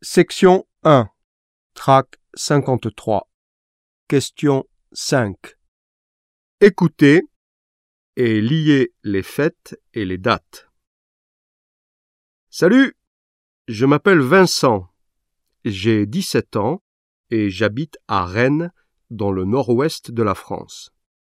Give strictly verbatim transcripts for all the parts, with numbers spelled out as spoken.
Section un. Trac cinquante-trois. Question cinq. Écoutez et liez les fêtes et les dates. Salut, je m'appelle Vincent, j'ai dix-sept ans et j'habite à Rennes, dans le nord-ouest de la France.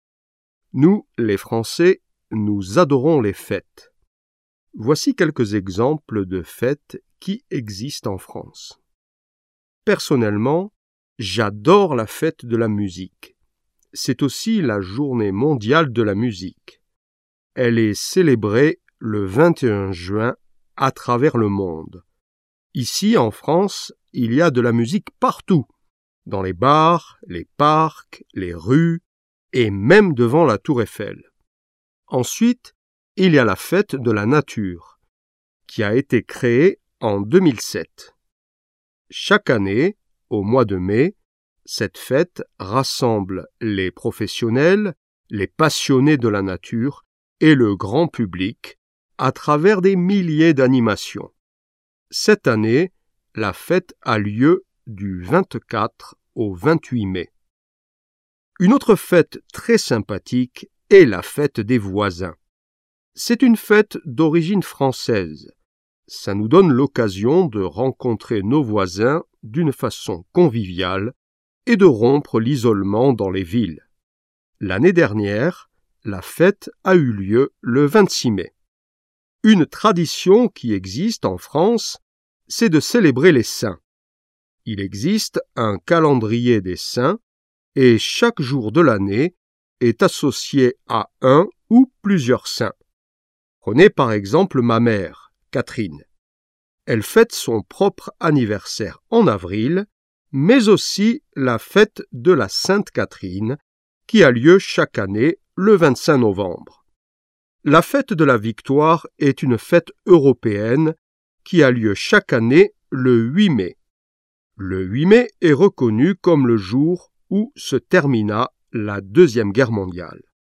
Nous, les Français, nous adorons les fêtes. Voici quelques exemples de fêtes qui existent en France. Personnellement, j'adore la fête de la musique. C'est aussi la journée mondiale de la musique. Elle est célébrée le vingt et un juin à travers le monde. Ici, en France, il y a de la musique partout, dans les bars, les parcs, les rues et même devant la Tour Eiffel. Ensuite, il y a la fête de la nature, qui a été créée en deux mille sept. Chaque année, au mois de mai, cette fête rassemble les professionnels, les passionnés de la nature et le grand public à travers des milliers d'animations. Cette année, la fête a lieu du vingt-quatre au vingt-huit mai. Une autre fête très sympathique est la fête des voisins. C'est une fête d'origine française. Ça nous donne l'occasion de rencontrer nos voisins d'une façon conviviale et de rompre l'isolement dans les villes. L'année dernière, la fête a eu lieu le vingt-six mai. Une tradition qui existe en France, c'est de célébrer les saints. Il existe un calendrier des saints et chaque jour de l'année est associé à un ou plusieurs saints. Prenez par exemple ma mère, Catherine. Elle fête son propre anniversaire en avril, mais aussi la fête de la Sainte Catherine, qui a lieu chaque année le vingt-cinq novembre. La fête de la Victoire est une fête européenne qui a lieu chaque année le huit mai. Le huit mai est reconnu comme le jour où se termina la Deuxième Guerre mondiale.